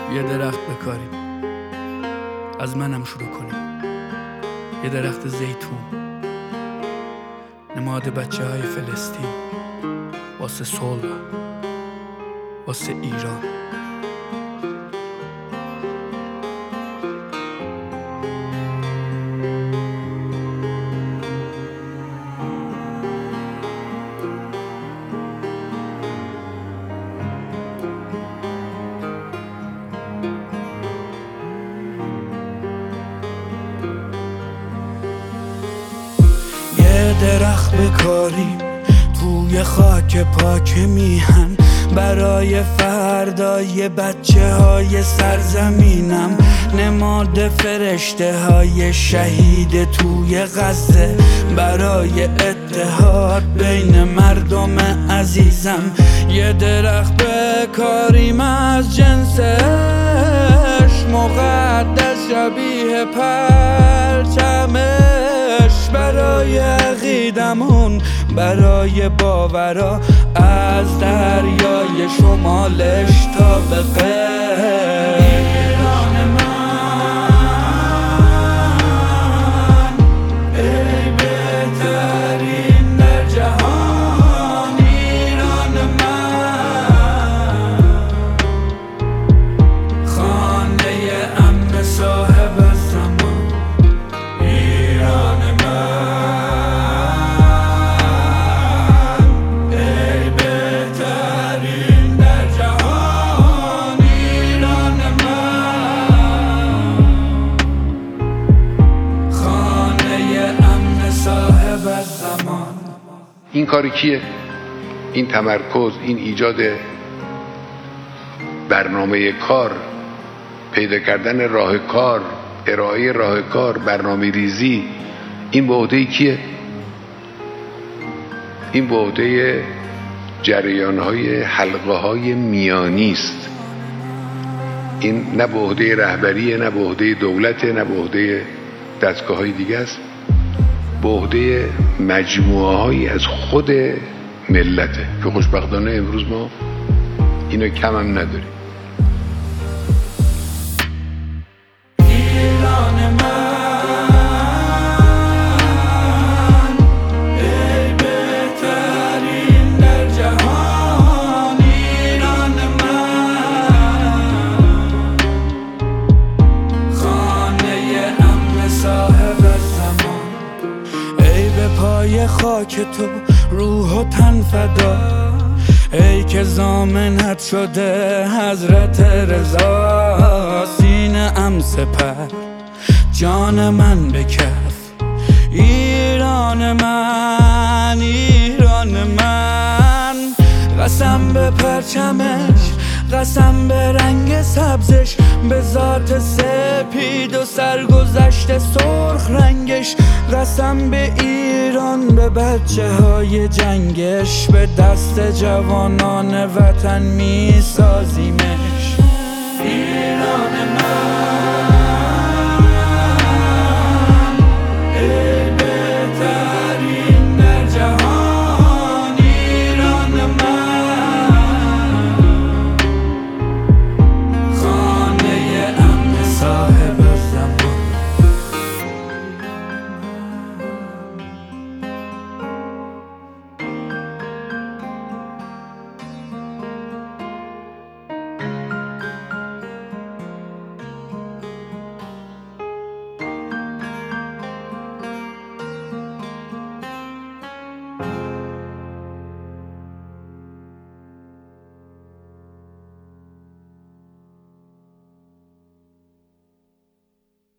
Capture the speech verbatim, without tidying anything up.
یه درخت بکاریم، از منم شروع کنیم. یه درخت زیتون، نماد بچه های فلسطین، واسه صلح، واسه ایران. درخت بکاریم توی خاک پاک میهن، برای فردای بچه های سرزمینم. نماد فرشته های شهید توی غزه، برای اتحاد بین مردم عزیزم. یه درخت بکاریم از جنسش مقدس شبیه پرچمش، برای عقیدمون، برای باورا، از دریای شمالش تا به غرب. ایران من ای بهترین در جهان، ایران من خانه امن صاحب زمان، ایران من ای بهترین در جهان، ایران من خانه امن صاحب زمان. این کاری کیه؟ این تمرکز، این ایجاد برنامه کار، پیدا کردن راه کار، ارائه راه کار، برنامه ریزی، این به عهده کیه؟ این به عهده جریان‌های حلقه‌های میانی است. این نه به عهده رهبریه، نه به عهده دولته، نه به عهده دستگاه‌های دیگه است. به عهده مجموعه‌هایی از خود ملته که خوشبختانه امروز ما اینو کم هم نداریم. ایران من ای بهترین در جهان، ایران من خانه امن صاحب زمان. ای به پای خاک تو روح و تن فدا، ای که ضامنت شده حضرت رضا. سینه ام سپر، جان من به کف، ایران من، ایران من. قسم به پرچمش، قسم به رنگ سبزش، به ذات سپید و سرگذشت سرخ رنگش. قسم به ایران، به بچه های جنگش، به دست جوانان وطن میساد